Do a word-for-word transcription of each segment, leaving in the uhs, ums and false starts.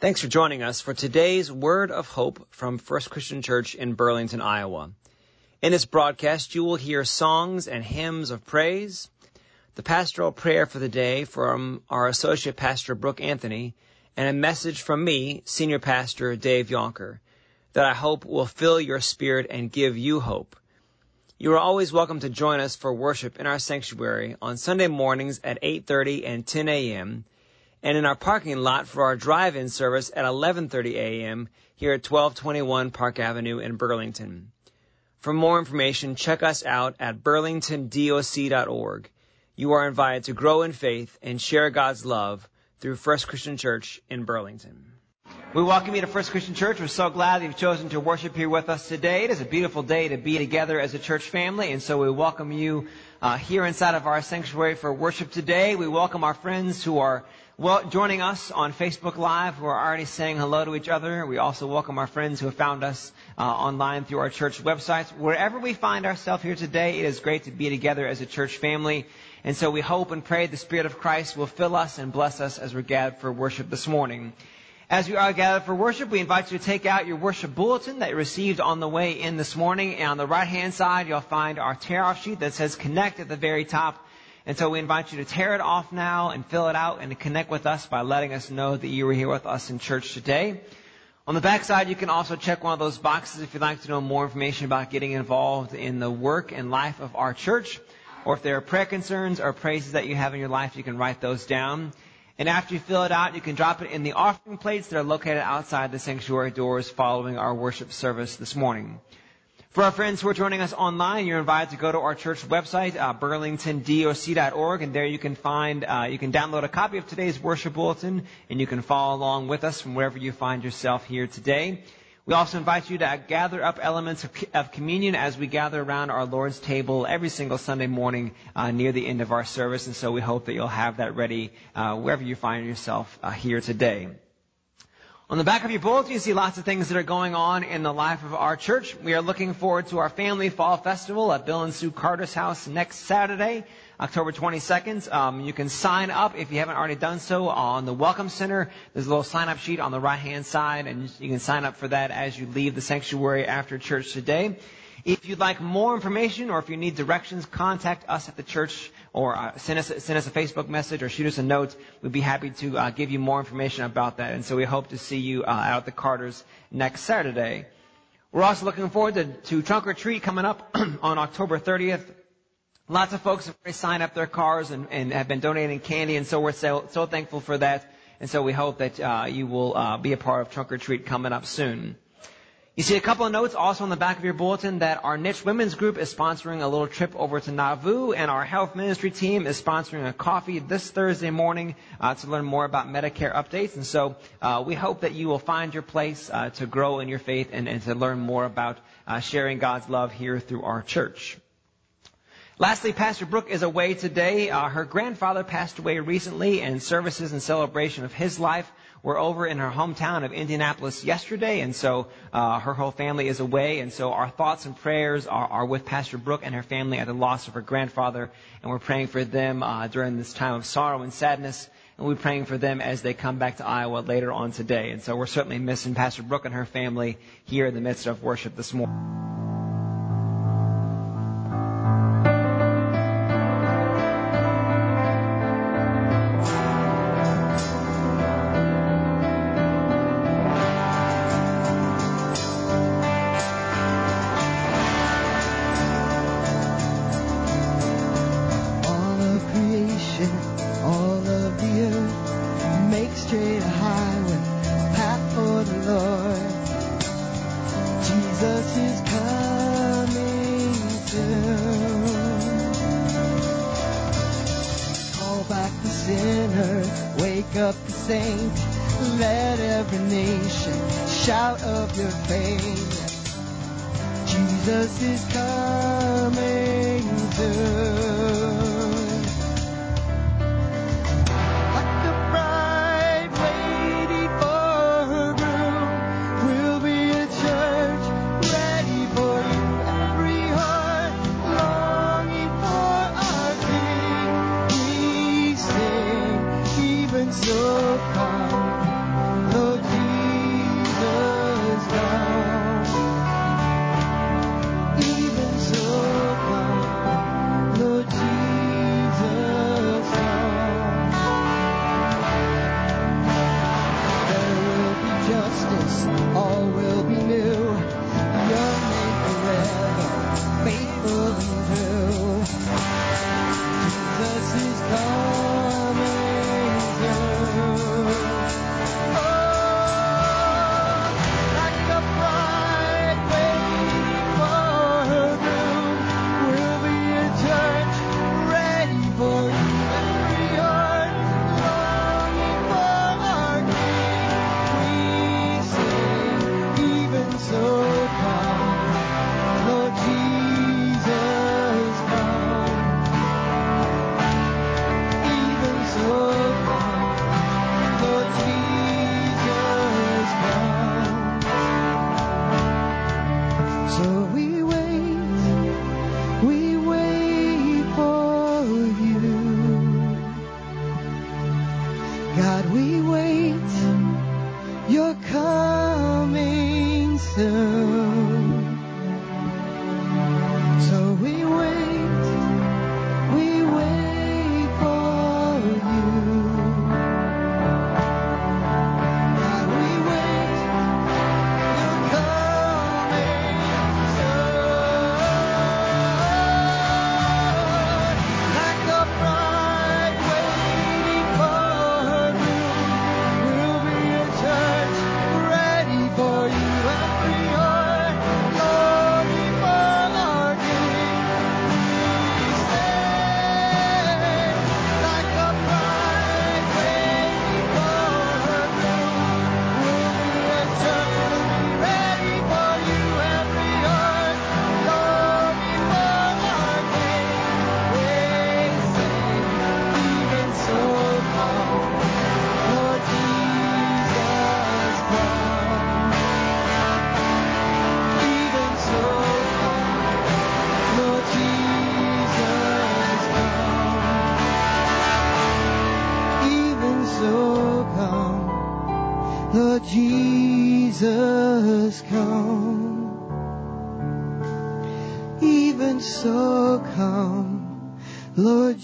Thanks for joining us for today's Word of Hope from First Christian Church in Burlington, Iowa. In this broadcast, you will hear songs and hymns of praise, the pastoral prayer for the day from our Associate Pastor Brooke Anthony, and a message from me, Senior Pastor Dave Yonker, that I hope will fill your spirit and give you hope. You are always welcome to join us for worship in our sanctuary on Sunday mornings at eight thirty and ten a.m., and in our parking lot for our drive-in service at eleven thirty a.m. here at twelve twenty-one Park Avenue in Burlington. For more information, check us out at burlington doc dot org. You are invited to grow in faith and share God's love through First Christian Church in Burlington. We welcome you to First Christian Church. We're so glad that you've chosen to worship here with us today. It is a beautiful day to be together as a church family, and so we welcome you uh, here inside of our sanctuary for worship today. We welcome our friends who are well, joining us on Facebook Live, who are already saying hello to each other. We also welcome our friends who have found us uh, online through our church websites. Wherever we find ourselves here today, it is great to be together as a church family. And so we hope and pray the Spirit of Christ will fill us and bless us as we're gathered for worship this morning. As we are gathered for worship, we invite you to take out your worship bulletin that you received on the way in this morning. And on the right-hand side, you'll find our tear-off sheet that says Connect at the very top. And so we invite you to tear it off now and fill it out and to connect with us by letting us know that you were here with us in church today. On the back side, you can also check one of those boxes if you'd like to know more information about getting involved in the work and life of our church. Or if there are prayer concerns or praises that you have in your life, you can write those down. And after you fill it out, you can drop it in the offering plates that are located outside the sanctuary doors following our worship service this morning. For our friends who are joining us online, you're invited to go to our church website, uh, burlington doc dot org, and there you can find, uh, you can download a copy of today's worship bulletin, and you can follow along with us from wherever you find yourself here today. We also invite you to gather up elements of, of communion as we gather around our Lord's table every single Sunday morning uh, near the end of our service, and so we hope that you'll have that ready uh, wherever you find yourself uh, here today. On the back of your bulletin, you see lots of things that are going on in the life of our church. We are looking forward to our Family Fall Festival at Bill and Sue Carter's house next Saturday, October twenty-second. Um, you can sign up if you haven't already done so on the Welcome Center. There's a little sign-up sheet on the right-hand side, and you can sign up for that as you leave the sanctuary after church today. If you'd like more information or if you need directions, contact us at the church or uh, send us send us a Facebook message or shoot us a note. We'd be happy to uh, give you more information about that. And so we hope to see you uh, out at the Carters next Saturday. We're also looking forward to, to Trunk or Treat coming up on October thirtieth. Lots of folks have already signed up their cars and, and have been donating candy, and so we're so, so thankful for that. And so we hope that uh, you will uh, be a part of Trunk or Treat coming up soon. You see a couple of notes also on the back of your bulletin that our Niche Women's Group is sponsoring a little trip over to Nauvoo, and our health ministry team is sponsoring a coffee this Thursday morning uh, to learn more about Medicare updates. And so uh, we hope that you will find your place uh, to grow in your faith and, and to learn more about uh, sharing God's love here through our church. Lastly, Pastor Brooke is away today. Uh, her grandfather passed away recently, and services in celebration of his life were over in her hometown of Indianapolis yesterday, and so uh, her whole family is away, and so our thoughts and prayers are, are with Pastor Brooke and her family at the loss of her grandfather, and we're praying for them uh, during this time of sorrow and sadness, and we're praying for them as they come back to Iowa later on today. And so we're certainly missing Pastor Brooke and her family here in the midst of worship this morning. Jesus is coming soon. Like the bride waiting for her groom, we'll be a church ready for you. Every heart longing for our King. We sing, even so come, Lord Jesus. justice, all will be new. Your name forever, faithful and true. Jesus is coming soon. Oh, like a bride waiting for her groom, we'll be a church ready for you. Every heart longing for our King. We sing, even so come, Lord Jesus, come. Even so come, Lord Jesus, come. So we wait, we wait for you. God, we wait, you're coming soon. So we wait, we wait for you. God, we wait, you're coming soon. Like a bride waiting for her groom, we'll be a church ready for you. Every heart longing for our King. We stand like a bride waiting for her groom. We'll be a church ready for you. Every heart longing for our King. We sing, even so come, Lord Jesus, come. Even so come, Lord Jesus, come. Even so come, Lord Jesus, come. Even so come, Lord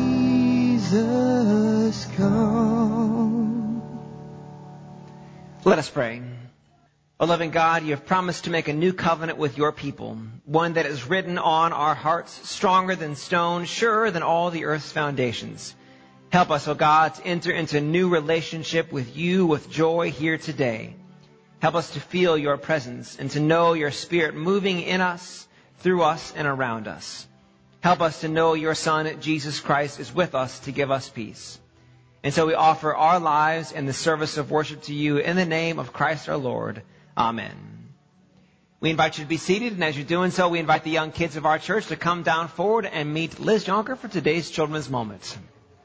Jesus, come. Let us pray. O loving God, you have promised to make a new covenant with your people, one that is written on our hearts, stronger than stone, surer than all the earth's foundations. Help us, O God, to enter into a new relationship with you with joy here today. Help us to feel your presence and to know your Spirit moving in us, through us, and around us. Help us to know your Son, Jesus Christ, is with us to give us peace. And so we offer our lives in the service of worship to you in the name of Christ our Lord. Amen. We invite you to be seated, and as you're doing so, we invite the young kids of our church to come down forward and meet Liz Jonker for today's Children's Moment.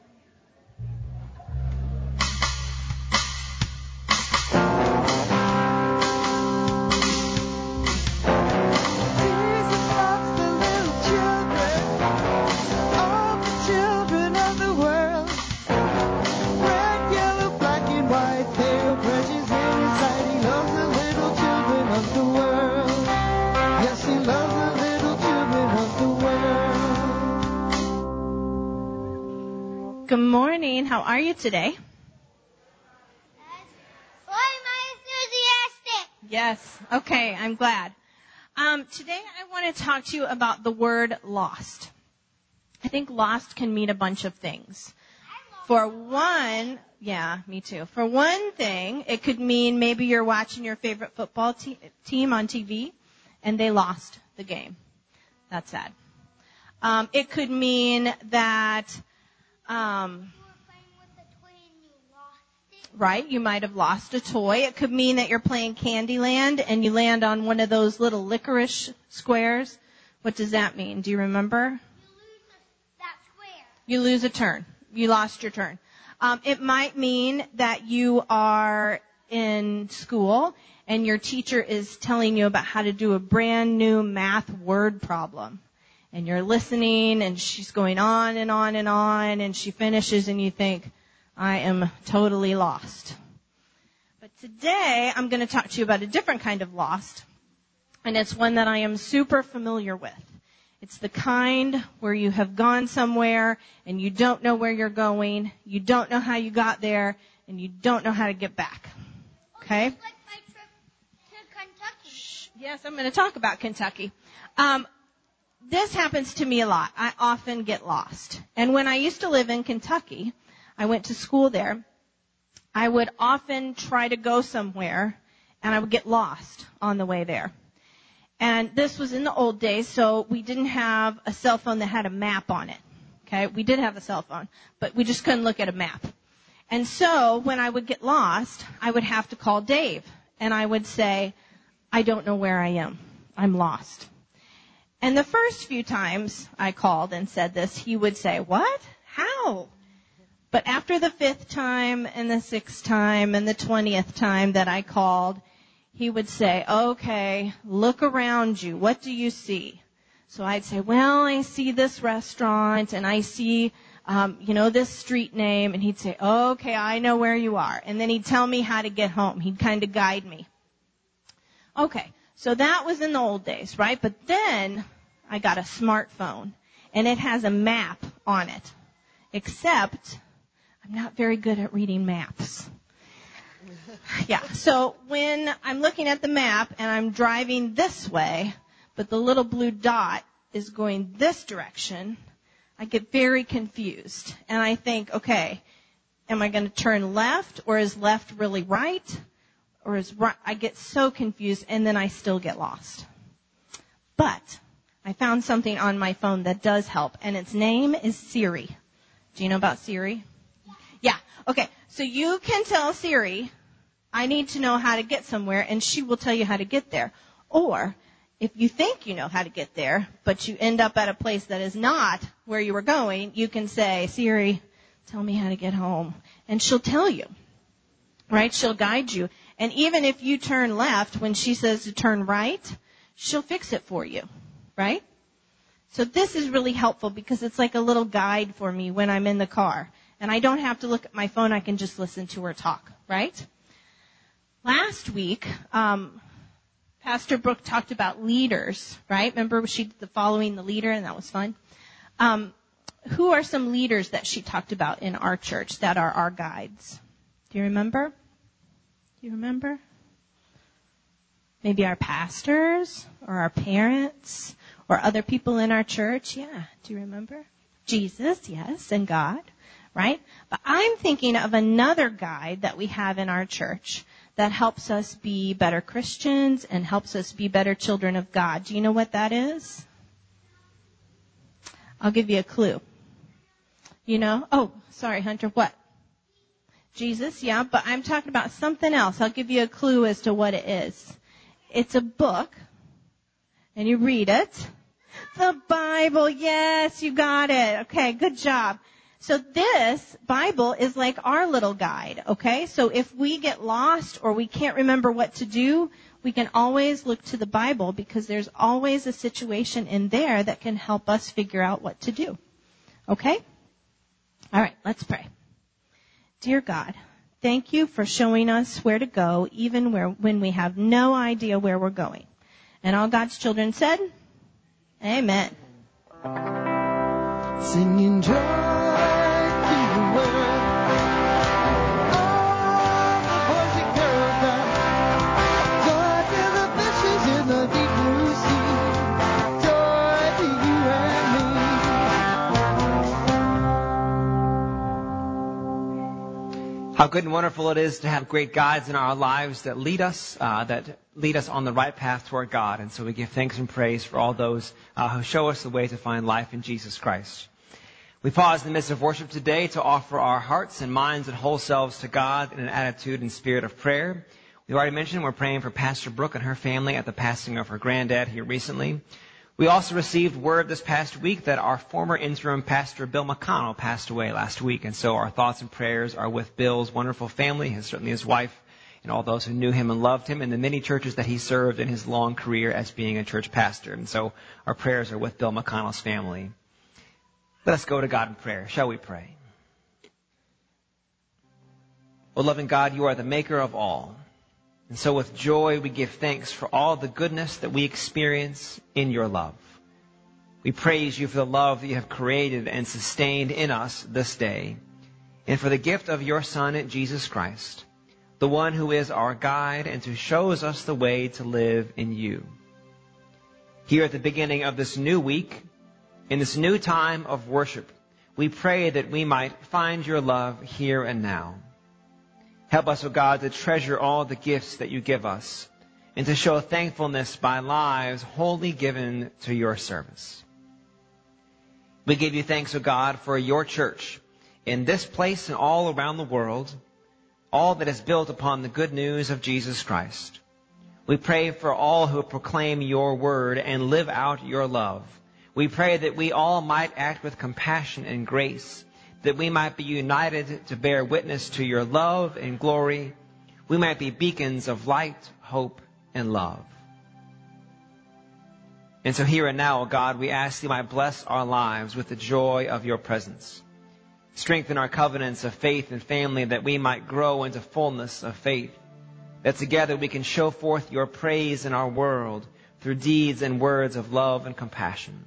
Jesus loves the little children, all the children of the world. Red, yellow, black, and white, pale, precious in his sight. He loves the little children of the world. Yes, he loves the little children of the world. Good morning. How are you today? Why am I enthusiastic? Yes. Okay, I'm glad. Um, today I want to talk to you about the word lost. I think lost can mean a bunch of things. For one, yeah, me too. For one thing, it could mean maybe you're watching your favorite football te- team on T V and they lost the game. That's sad. Um, it could mean that, um, You were playing with a toy and you lost it. right, you might have lost a toy. It could mean that you're playing Candyland and you land on one of those little licorice squares. What does that mean? Do you remember? You lose a, that square. You lose a turn. You lost your turn. Um, it might mean that you are in school and your teacher is telling you about how to do a brand new math word problem. And you're listening and she's going on and on and on and she finishes and you think, I am totally lost. But today I'm going to talk to you about a different kind of lost. And it's one that I am super familiar with. It's the kind where you have gone somewhere and you don't know where you're going, you don't know how you got there, and you don't know how to get back. Okay? Like my trip to Kentucky. Yes, I'm going to talk about Kentucky. Um, this happens to me a lot. I often get lost. And when I used to live in Kentucky, I went to school there. I would often try to go somewhere, and I would get lost on the way there. And this was in the old days, so we didn't have a cell phone that had a map on it. Okay? We did have a cell phone, but we just couldn't look at a map. And so when I would get lost, I would have to call Dave, and I would say, I don't know where I am. I'm lost. And the first few times I called and said this, he would say, what? How? But after the fifth time and the sixth time and the twentieth time that I called, he would say, okay, look around you. What do you see? So I'd say, well, I see this restaurant and I see, um, you know, this street name. And he'd say, okay, I know where you are. And then he'd tell me how to get home. He'd kind of guide me. Okay, so that was in the old days, right? But then I got a smartphone, and it has a map on it, except I'm not very good at reading maps. Yeah, so when I'm looking at the map and I'm driving this way, but the little blue dot is going this direction, I get very confused. And I think, okay, am I going to turn left, or is left really right? Or is right? I get so confused, and then I still get lost. But I found something on my phone that does help, and its name is Siri. Do you know about Siri? Yeah. Okay. So you can tell Siri, I need to know how to get somewhere, and she will tell you how to get there. Or if you think you know how to get there, but you end up at a place that is not where you were going, you can say, Siri, tell me how to get home. And she'll tell you. Right? She'll guide you. And even if you turn left, when she says to turn right, she'll fix it for you. Right? So this is really helpful because it's like a little guide for me when I'm in the car. And I don't have to look at my phone. I can just listen to her talk. Right? Last week, um, Pastor Brooke talked about leaders. Right? Remember she did the following the leader, and that was fun. Um, who are some leaders that she talked about in our church that are our guides? Do you remember? Do you remember? Maybe our pastors or our parents or other people in our church. Yeah. Do you remember? Jesus, yes, and God, right? But I'm thinking of another guide that we have in our church that helps us be better Christians and helps us be better children of God. Do you know what that is? I'll give you a clue. You know? Oh, sorry, Hunter. What? Jesus, yeah, but I'm talking about something else. I'll give you a clue as to what it is. It's a book, and you read it. The Bible, yes, you got it. Okay, good job. So this Bible is like our little guide, okay? So if we get lost or we can't remember what to do, we can always look to the Bible because there's always a situation in there that can help us figure out what to do. Okay? All right, let's pray. Dear God, thank you for showing us where to go, even where, when we have no idea where we're going. And all God's children said, Amen. Singing joy to the world. All the boys and girls now. Joy to the fishes in the deep blue sea. Joy to you and me. How good and wonderful it is to have great guides in our lives that lead us, uh, that lead us on the right path toward God. And so we give thanks and praise for all those uh, who show us the way to find life in Jesus Christ. We pause in the midst of worship today to offer our hearts and minds and whole selves to God in an attitude and spirit of prayer. We already mentioned we're praying for Pastor Brooke and her family at the passing of her granddad here recently. We also received word this past week that our former interim pastor, Bill McConnell, passed away last week. And so our thoughts and prayers are with Bill's wonderful family, his, certainly his wife, and all those who knew him and loved him, and the many churches that he served in his long career as being a church pastor. And so our prayers are with Bill McConnell's family. Let us go to God in prayer. Shall we pray? O loving God, you are the maker of all. And so with joy we give thanks for all the goodness that we experience in your love. We praise you for the love that you have created and sustained in us this day, and for the gift of your Son, Jesus Christ, the one who is our guide and who shows us the way to live in you. Here at the beginning of this new week, in this new time of worship, we pray that we might find your love here and now. Help us, O God, to treasure all the gifts that you give us and to show thankfulness by lives wholly given to your service. We give you thanks, O God, for your church in this place and all around the world, all that is built upon the good news of Jesus Christ. We pray for all who proclaim your word and live out your love. We pray that we all might act with compassion and grace, that we might be united to bear witness to your love and glory. We might be beacons of light, hope, and love. And so here and now, O God, we ask you might bless our lives with the joy of your presence. Strengthen our covenants of faith and family that we might grow into fullness of faith, that together we can show forth your praise in our world through deeds and words of love and compassion.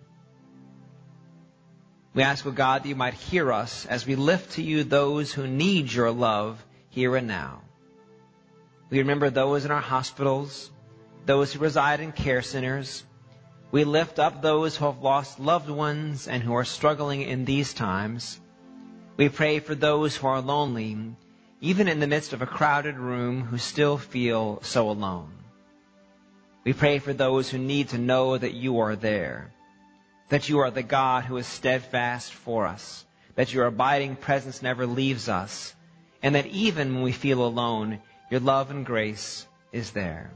We ask, O God, that you might hear us as we lift to you those who need your love here and now. We remember those in our hospitals, those who reside in care centers. We lift up those who have lost loved ones and who are struggling in these times. We pray for those who are lonely, even in the midst of a crowded room, who still feel so alone. We pray for those who need to know that you are there, that you are the God who is steadfast for us, that your abiding presence never leaves us, and that even when we feel alone, your love and grace is there.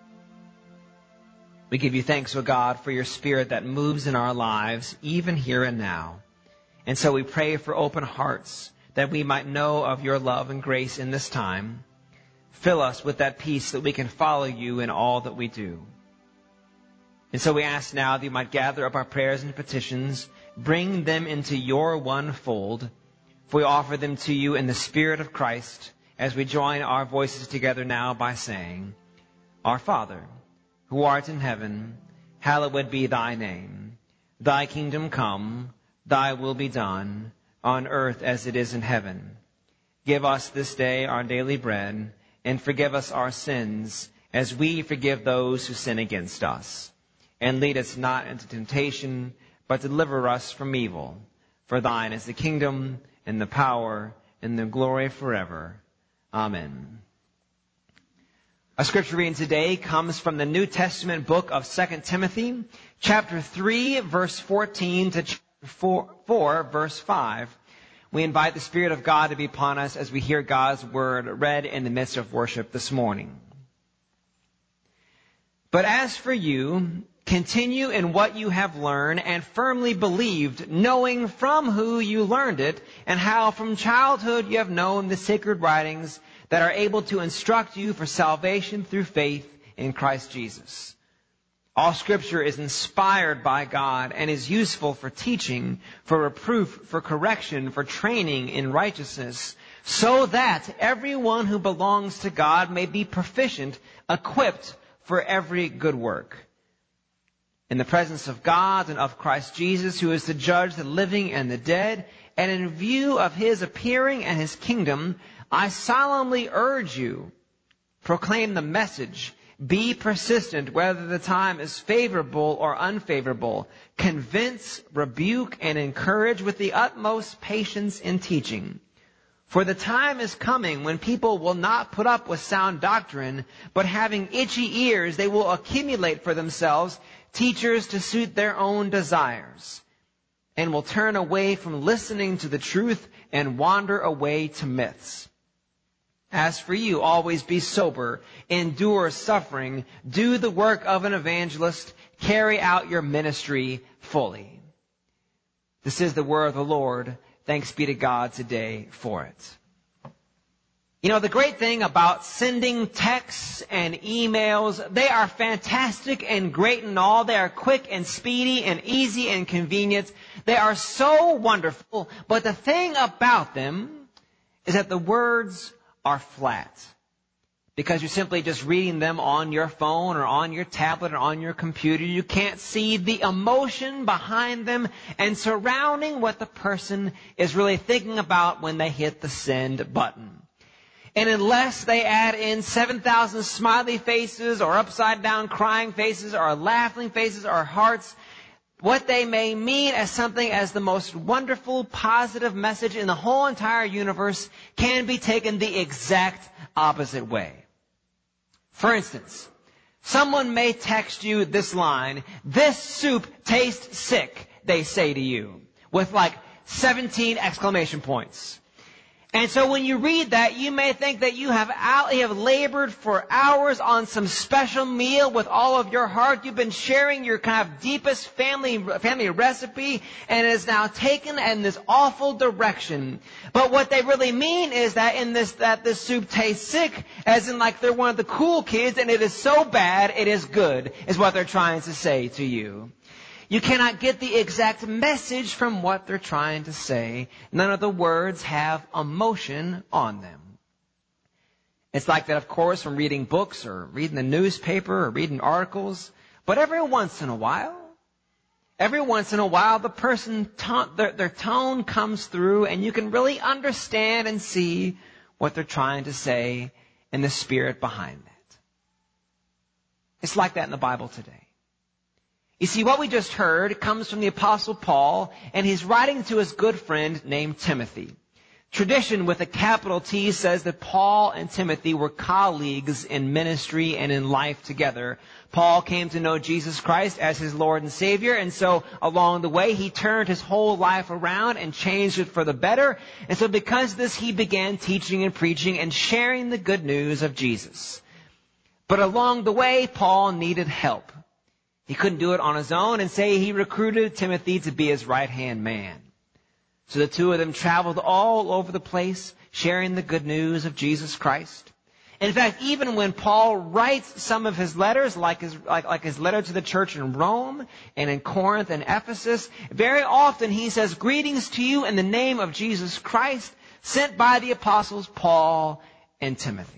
We give you thanks, O God, for your Spirit that moves in our lives, even here and now. And so we pray for open hearts, that we might know of your love and grace in this time. Fill us with that peace that we can follow you in all that we do. And so we ask now that you might gather up our prayers and petitions, bring them into your one fold, for we offer them to you in the Spirit of Christ as we join our voices together now by saying, Our Father, who art in heaven, hallowed be thy name. Thy kingdom come, thy will be done, on earth as it is in heaven. Give us this day our daily bread, and forgive us our sins, as we forgive those who sin against us. And lead us not into temptation, but deliver us from evil. For thine is the kingdom, and the power, and the glory forever. Amen. Our scripture reading today comes from the New Testament book of Second Timothy, chapter three, verse fourteen to chapter four, verse five. We invite the Spirit of God to be upon us as we hear God's word read in the midst of worship this morning. But as for you, continue in what you have learned and firmly believed, knowing from who you learned it, and how from childhood you have known the sacred writings that are able to instruct you for salvation through faith in Christ Jesus. All Scripture is inspired by God and is useful for teaching, for reproof, for correction, for training in righteousness, so that everyone who belongs to God may be proficient, equipped for every good work. In the presence of God and of Christ Jesus, who is to judge the living and the dead, and in view of his appearing and his kingdom, I solemnly urge you, proclaim the message. Be persistent, whether the time is favorable or unfavorable. Convince, rebuke, and encourage with the utmost patience in teaching. For the time is coming when people will not put up with sound doctrine, but having itchy ears, they will accumulate for themselves teachers to suit their own desires, and will turn away from listening to the truth and wander away to myths. As for you, always be sober, endure suffering, do the work of an evangelist, carry out your ministry fully. This is the word of the Lord. Thanks be to God today for it. You know, the great thing about sending texts and emails, they are fantastic and great and all. They are quick and speedy and easy and convenient. They are so wonderful. But the thing about them is that the words are flat, because you're simply just reading them on your phone or on your tablet or on your computer. You can't see the emotion behind them and surrounding what the person is really thinking about when they hit the send button. And unless they add in seven thousand smiley faces or upside down crying faces or laughing faces or hearts, what they may mean as something as the most wonderful, positive message in the whole entire universe can be taken the exact opposite way. For instance, someone may text you this line, "This soup tastes sick," they say to you, with like seventeen exclamation points. And so when you read that, you may think that you have out, you have labored for hours on some special meal with all of your heart. You've been sharing your kind of deepest family family recipe, and it is now taken in this awful direction. But what they really mean is that in this that this soup tastes sick, as in like they're one of the cool kids, and it is so bad it is good, is what they're trying to say to you. You cannot get the exact message from what they're trying to say. None of the words have emotion on them. It's like that, of course, from reading books or reading the newspaper or reading articles. But every once in a while, every once in a while, the person, their, their tone comes through and you can really understand and see what they're trying to say and the spirit behind that. It's like that in the Bible today. You see, what we just heard comes from the Apostle Paul, and he's writing to his good friend named Timothy. Tradition with a capital T says that Paul and Timothy were colleagues in ministry and in life together. Paul came to know Jesus Christ as his Lord and Savior, and so along the way he turned his whole life around and changed it for the better. And so because of this, he began teaching and preaching and sharing the good news of Jesus. But along the way, Paul needed help. He couldn't do it on his own, and say he recruited Timothy to be his right-hand man. So the two of them traveled all over the place, sharing the good news of Jesus Christ. In fact, even when Paul writes some of his letters, like his, like, like his letter to the church in Rome and in Corinth and Ephesus, very often he says, "Greetings to you in the name of Jesus Christ, sent by the apostles Paul and Timothy."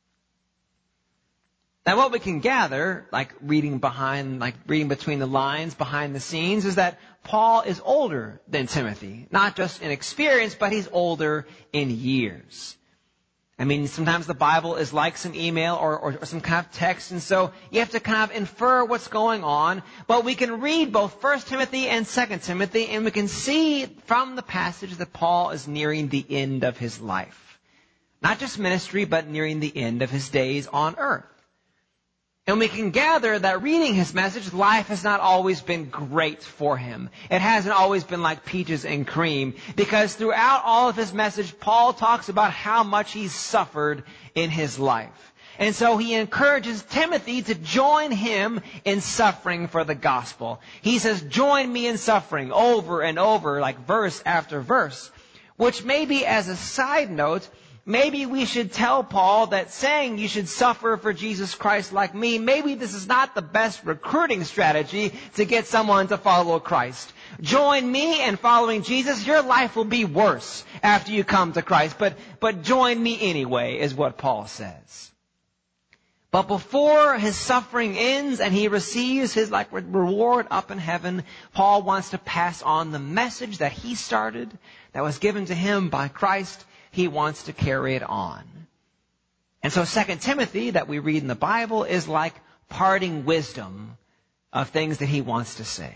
Now what we can gather, like reading behind, like reading between the lines, behind the scenes, is that Paul is older than Timothy. Not just in experience, but he's older in years. I mean, sometimes the Bible is like some email or, or, or some kind of text, and so you have to kind of infer what's going on. But we can read both First Timothy and Second Timothy, and we can see from the passage that Paul is nearing the end of his life. Not just ministry, but nearing the end of his days on earth. And we can gather that reading his message, life has not always been great for him. It hasn't always been like peaches and cream, because throughout all of his message, Paul talks about how much he's suffered in his life. And so he encourages Timothy to join him in suffering for the gospel. He says, "Join me in suffering," over and over, like verse after verse. Which maybe as a side note, maybe we should tell Paul that saying you should suffer for Jesus Christ like me, maybe this is not the best recruiting strategy to get someone to follow Christ. Join me in following Jesus. Your life will be worse after you come to Christ, but, but join me anyway, is what Paul says. But before his suffering ends and he receives his like reward up in heaven, Paul wants to pass on the message that he started, that was given to him by Christ. He wants to carry it on. And so Second Timothy that we read in the Bible is like parting wisdom of things that he wants to say.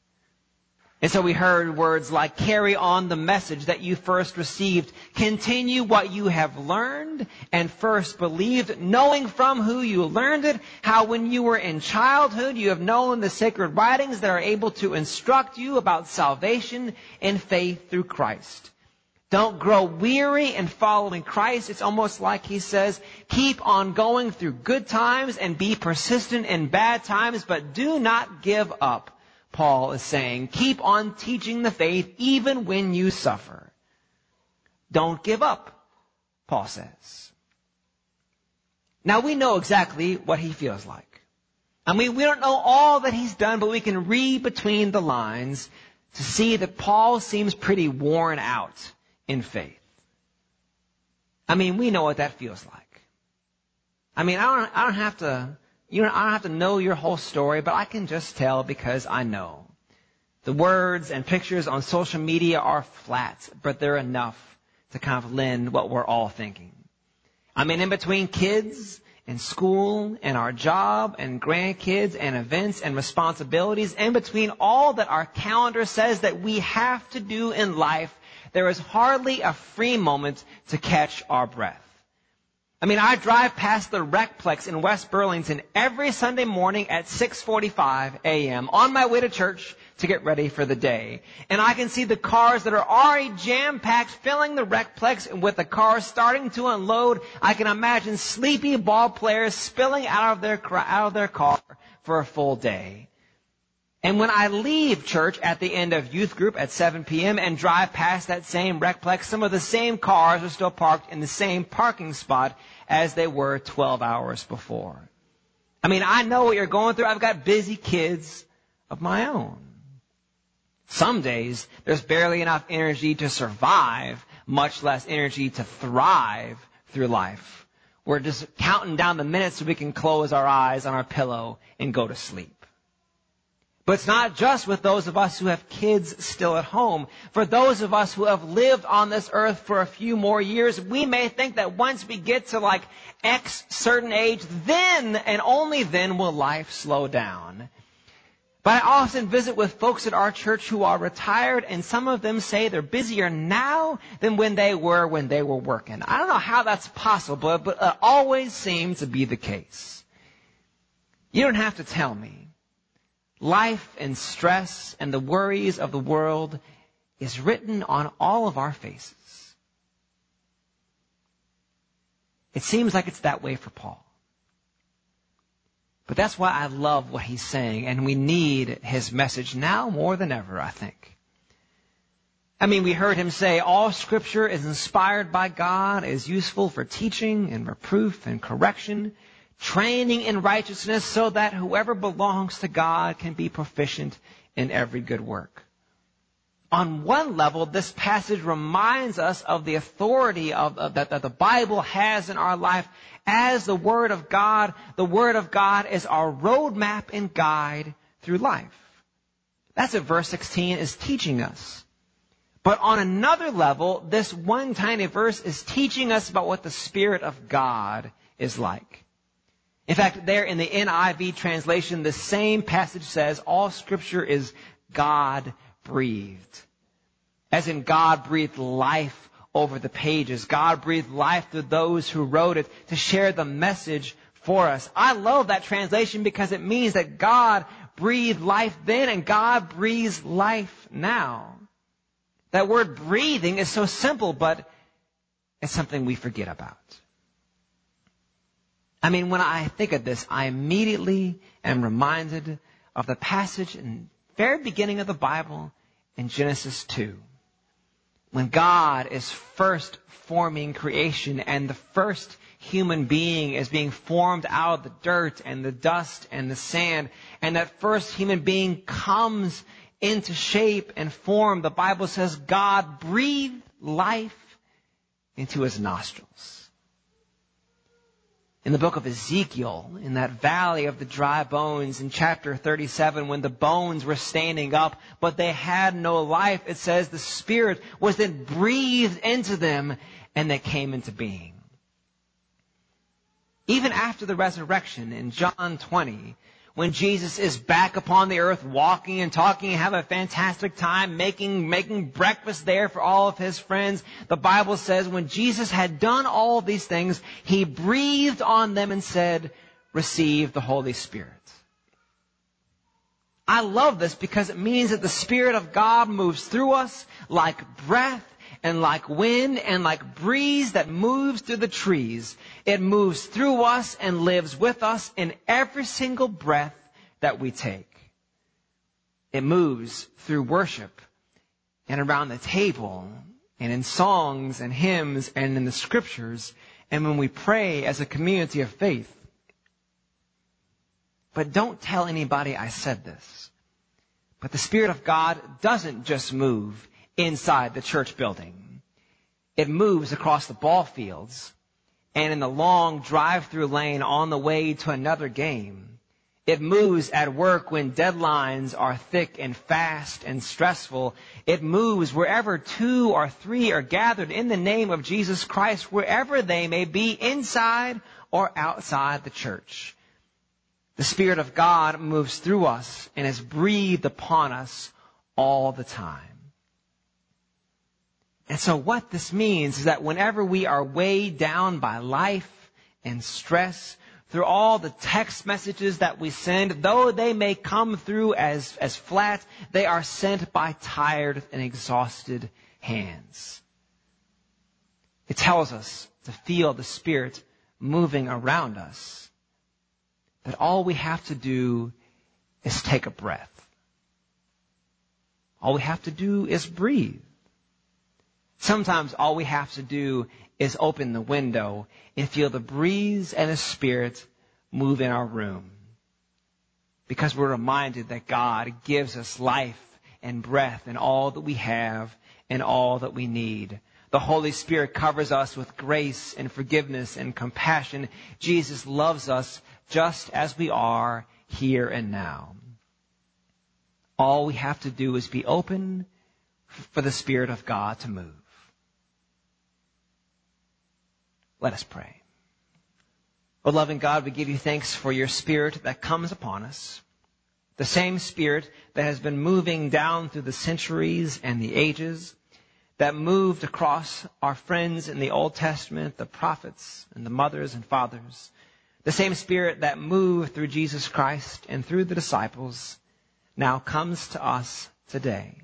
And so we heard words like, "Carry on the message that you first received. Continue what you have learned and first believed, knowing from who you learned it, how when you were in childhood you have known the sacred writings that are able to instruct you about salvation and faith through Christ." Don't grow weary in following Christ. It's almost like he says, keep on going through good times and be persistent in bad times, but do not give up, Paul is saying. Keep on teaching the faith even when you suffer. Don't give up, Paul says. Now we know exactly what he feels like. I mean, we don't know all that he's done, but we can read between the lines to see that Paul seems pretty worn out in faith. I mean, we know what that feels like. I mean, I don't, I don't have to, you know, I don't have to know your whole story, but I can just tell because I know. The words and pictures on social media are flat, but they're enough to kind of lend what we're all thinking. I mean, in between kids and school and our job and grandkids and events and responsibilities, in between all that our calendar says that we have to do in life, there is hardly a free moment to catch our breath. I mean, I drive past the Recplex in West Burlington every Sunday morning at six forty-five a.m. on my way to church to get ready for the day. And I can see the cars that are already jam-packed filling the Recplex, and with the cars starting to unload, I can imagine sleepy ball players spilling out of their, out of their car for a full day. And when I leave church at the end of youth group at seven p.m. and drive past that same Recplex, some of the same cars are still parked in the same parking spot as they were twelve hours before. I mean, I know what you're going through. I've got busy kids of my own. Some days, there's barely enough energy to survive, much less energy to thrive through life. We're just counting down the minutes so we can close our eyes on our pillow and go to sleep. But it's not just with those of us who have kids still at home. For those of us who have lived on this earth for a few more years, we may think that once we get to like X certain age, then and only then will life slow down. But I often visit with folks at our church who are retired, and some of them say they're busier now than when they were when they were working. I don't know how that's possible, but it always seems to be the case. You don't have to tell me. Life and stress and the worries of the world is written on all of our faces. It seems like it's that way for Paul. But that's why I love what he's saying, and we need his message now more than ever, I think. I mean, we heard him say, all Scripture is inspired by God, is useful for teaching and reproof and correction, training in righteousness, so that whoever belongs to God can be proficient in every good work. On one level, this passage reminds us of the authority of, of that, that the Bible has in our life as the Word of God. The Word of God is our roadmap and guide through life. That's what verse sixteen is teaching us. But on another level, this one tiny verse is teaching us about what the Spirit of God is like. In fact, there in the N I V translation, the same passage says all Scripture is God-breathed. As in God breathed life over the pages. God breathed life to those who wrote it to share the message for us. I love that translation because it means that God breathed life then and God breathes life now. That word breathing is so simple, but it's something we forget about. I mean, when I think of this, I immediately am reminded of the passage in the very beginning of the Bible in Genesis two. When God is first forming creation and the first human being is being formed out of the dirt and the dust and the sand, and that first human being comes into shape and form, the Bible says God breathed life into his nostrils. In the book of Ezekiel, in that valley of the dry bones, in chapter thirty-seven, when the bones were standing up, but they had no life, it says the Spirit was then breathed into them, and they came into being. Even after the resurrection, in John twenty, when Jesus is back upon the earth walking and talking and having a fantastic time, making, making breakfast there for all of his friends, the Bible says when Jesus had done all of these things, he breathed on them and said, receive the Holy Spirit. I love this because it means that the Spirit of God moves through us like breath and like wind and like breeze that moves through the trees. It moves through us and lives with us in every single breath that we take. It moves through worship and around the table and in songs and hymns and in the Scriptures and when we pray as a community of faith. But don't tell anybody I said this. But the Spirit of God doesn't just move inside the church building. It moves across the ball fields and in the long drive-through lane on the way to another game. It moves at work when deadlines are thick and fast and stressful. It moves wherever two or three are gathered in the name of Jesus Christ, wherever they may be, inside or outside the church. The Spirit of God moves through us and is breathed upon us all the time. And so what this means is that whenever we are weighed down by life and stress, through all the text messages that we send, though they may come through as, as flat, they are sent by tired and exhausted hands. It tells us to feel the Spirit moving around us, that all we have to do is take a breath. All we have to do is breathe. Sometimes all we have to do is open the window and feel the breeze and the Spirit move in our room. Because we're reminded that God gives us life and breath and all that we have and all that we need. The Holy Spirit covers us with grace and forgiveness and compassion. Jesus loves us just as we are here and now. All we have to do is be open for the Spirit of God to move. Let us pray. O loving God, we give you thanks for your Spirit that comes upon us. The same Spirit that has been moving down through the centuries and the ages, that moved across our friends in the Old Testament, the prophets and the mothers and fathers. The same Spirit that moved through Jesus Christ and through the disciples now comes to us today.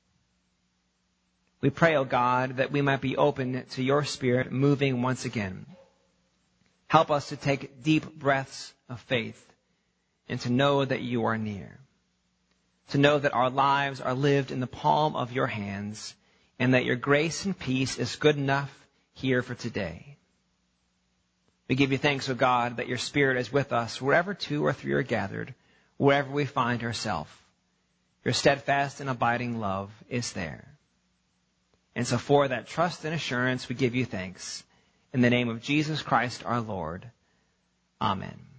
We pray, O God, that we might be open to your Spirit moving once again. Help us to take deep breaths of faith and to know that you are near. To know that our lives are lived in the palm of your hands and that your grace and peace is good enough here for today. We give you thanks, O God, that your Spirit is with us wherever two or three are gathered, wherever we find ourselves. Your steadfast and abiding love is there. And so for that trust and assurance, we give you thanks. In the name of Jesus Christ our Lord. Amen.